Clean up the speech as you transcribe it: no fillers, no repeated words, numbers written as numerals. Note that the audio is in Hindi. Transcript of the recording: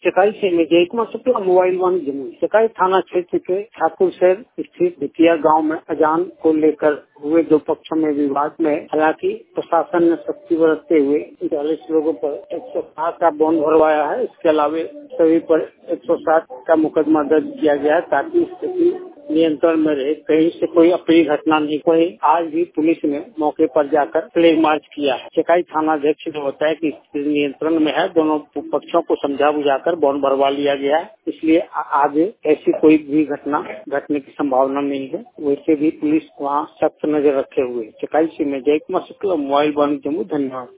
चकाई से में जय कुमार शुक्ला, मोबाइल वन जमुई। चकाई थाना क्षेत्र के ठाकुरसर स्थित भितिया गांव में अजान को लेकर हुए दो पक्षों में विवाद में हालांकि प्रशासन ने सख्ती बरतते हुए 40 लोगों पर 160 का बॉन्ड भरवाया है। इसके अलावा सभी पर 160 का मुकदमा दर्ज किया गया है ताकि स्थिति नियंत्रण में रहे, कहीं से कोई अप्रिय घटना नहीं। वही आज भी पुलिस ने मौके पर जाकर फ्लैग मार्च किया है। चकाई थाना अध्यक्ष ने बताया कि स्थिति नियंत्रण में है, दोनों पक्षों को समझा बुझाकर बॉन्ड भरवा लिया गया है, इसलिए आगे ऐसी कोई भी घटना घटने की संभावना नहीं है। वैसे भी पुलिस वहाँ सख्त नजर रखे हुए। चकाई से मैं जय कुमार शुक्ला, मोबाइल वन जम्मू। धन्यवाद।